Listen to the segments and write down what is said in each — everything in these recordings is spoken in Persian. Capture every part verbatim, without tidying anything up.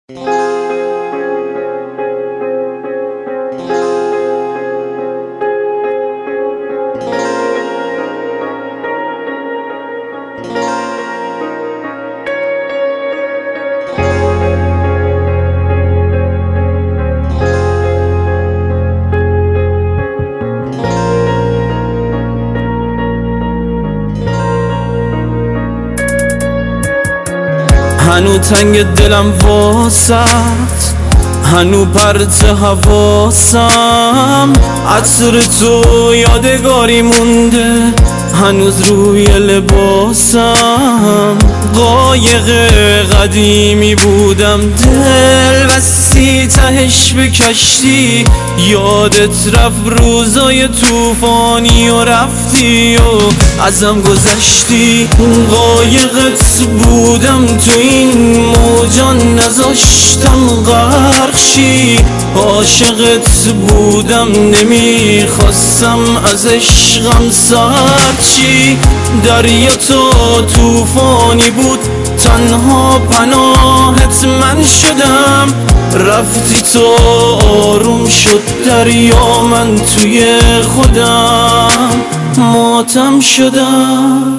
هنو تنگ دلم واسط، هنو پرت حواسم، عطر تو یادگاری مونده هنوز روی لباسم. قایق قدیمی بودم دل وسی تهش به کشتی، یادت رفت روزای توفانی و رفتی و ازم گذشتی. قایقت بودم تو این موجان نذاشتم غرق شی، عاشقت بودم نمیخواستم از عشقم سرد شی. دریا تو توفانی بود تنها پناهت من شدم، رفتی تو آروم شد دریا من توی خودم ماتم شدم.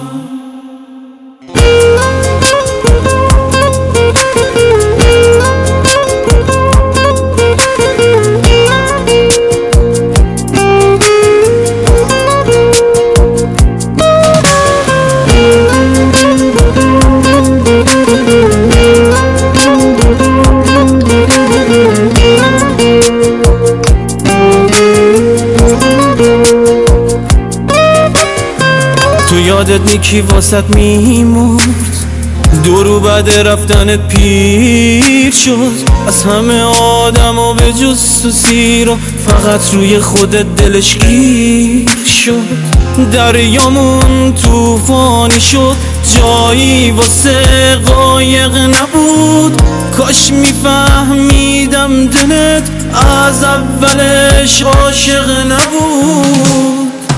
تو یادت نیکی واسط میمورد، دورو بعد رفتنت پیر شد. از همه آدم و به جز تو سیرو فقط روی خودت دلش گیر شد. دریامون توفانی شد جایی واسه قایق نبود، کاش میفهمیدم دلت از اولش عاشق نبود.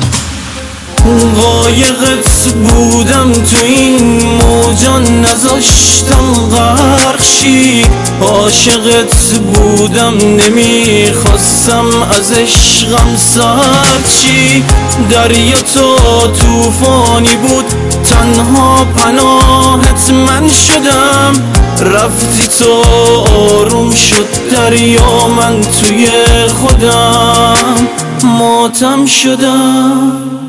قایقت بودم تو این موجان نذاشتم غرق شی، عاشقت بودم نمیخواستم از عشقم سرد شی. دریا تو توفانی بود تنها پناهت من شدم، رفتی تو آروم شد دریا من توی خودم ماتم شدم.